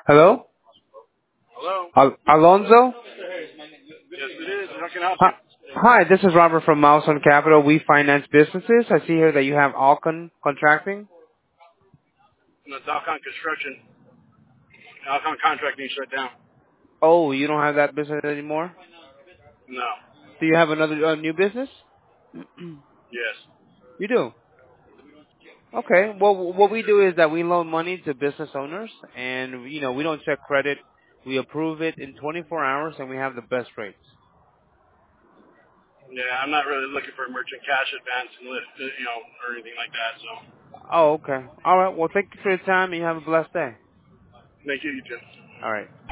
Hello? Hello? Alonzo? Yes, it is. How can I help you? Hi, this is Robert from Mouse on Capital. We finance businesses. I see here that you have Alcon Contracting. No, it's Alcon Construction. Alcon Contracting shut down. Oh, you don't have that business anymore? No. Do you have another new business? Yes. You do. Okay. Well, what we do is that we loan money to business owners, and we don't check credit. We approve it in 24 hours, and we have the best rates. Yeah, I'm not really looking for a merchant cash advance and or anything like that. So, Oh, okay. All right. Well, thank you for your time, and you have a blessed day. thank you, you too. All right.